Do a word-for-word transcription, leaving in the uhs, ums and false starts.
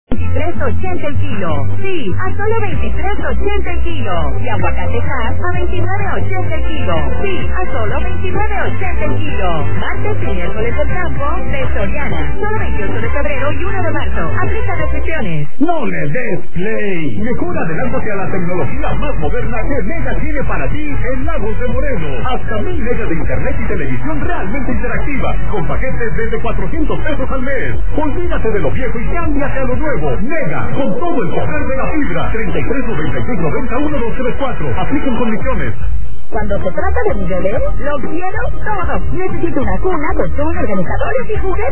veintitrés ochenta el kilo. Sí, a solo veintitrés ochenta el kilo. Y aguacate Hass a veintinueve ochenta el kilo. Sí, a solo veintinueve ochenta el kilo. Martes y miércoles del campo de Soriana. Solo veintiocho de febrero y uno de marzo. Aplica restricciones. No le des play. Mejor adelántate a la tecnología más moderna que Mega tiene para ti en Lagos de Moreno. Hasta mil megas de internet y televisión realmente interactiva. Con paquetes desde cuatrocientos pesos al mes. Olvídate de lo viejo y cámbiate a lo nuevo. Mega, con todo el poder de la fibra. treinta y tres noventa y seis noventa uno dos tres cuatro. Aplican condiciones. Cuando se trata de mi bebé, lo quiero todo. Necesito una cuna, colchón, organizadores y juguetes.